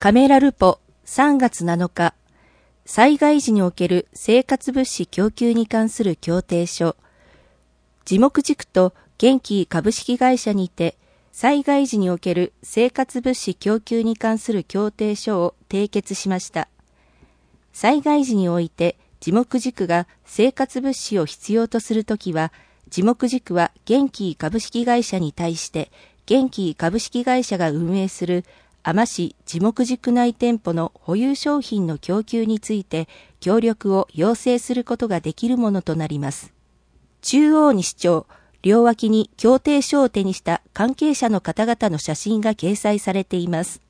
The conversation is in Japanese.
カメラルポ3月7日、災害時における生活物資供給に関する協定書、地木地区と元気株式会社にて、災害時における生活物資供給に関する協定書を締結しました。災害時において、地木地区が生活物資を必要とするときは、地木地区は元気株式会社に対して、元気株式会社が運営する海士市地木地区内店舗の保有商品の供給について協力を要請することができるものとなります。中央に市長、両脇に協定書を手にした関係者の方々の写真が掲載されています。